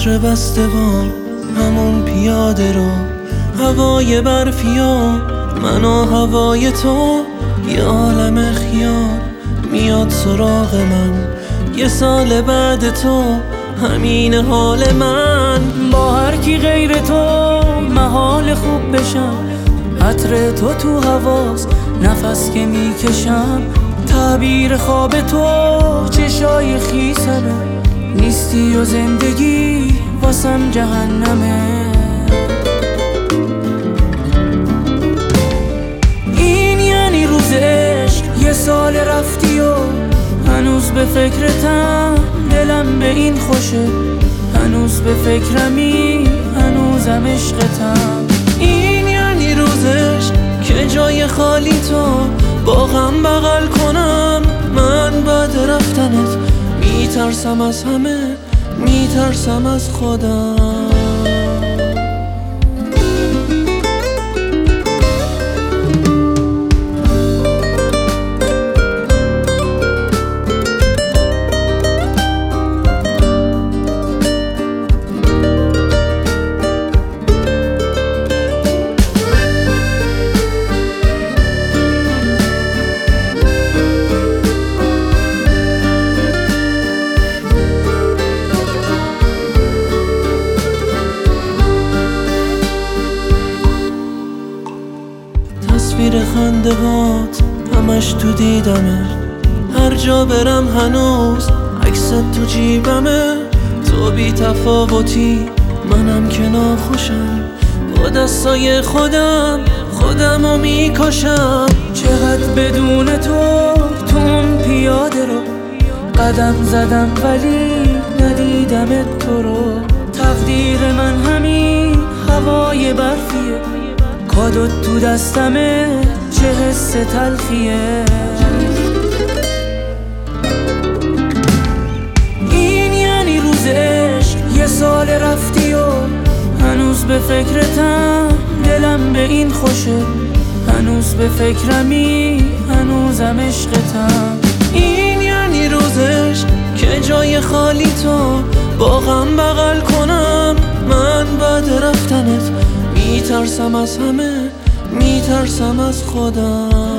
عطر بسته‌بار، همون پیاده رو، هوای برفی و من و هوای تو، یه عالم خیال میاد سراغ من. یه سال بعد تو همین حال من. با هر کی غیر تو محال خوب بشم، عطر تو تو حواس نفس که میکشم. تعبیر خواب تو چشای خیسمه، نیستی و زندگی واسم جهنمه. این یعنی روز عشق، یه سال رفتی و هنوز به فکرتم، دلم به این خوشه هنوز به فکرمی، هنوزم عشقتم. این یعنی روز عشق که جای خالی تو با غم بغل کنم. من بعد رفتنت میترسم از همه، میترسم از خودم. تصویر خنده هات همش تو دیدمه، هر جا برم هنوز عکست تو جیبمه. تو بی تفاوتی منم که ناخوشم، با دستای خودمو میکشم. چقدر بدون تو اون پیاده رو قدم زدم ولی ندیدمت تو رو. تقدیر من همین هوای برفیه، کادوت تو دستمه چه حس تلخیه. این یعنی روز عشق، یه سال رفتی و هنوز به فکرتم، دلم به این خوشه هنوز به فکرمی، هنوزم عشقتم. این یعنی روز عشق که جای خالی تو با غم بغل کنم. من بعد رفتنت میترسم از همه، میترسم از خودم.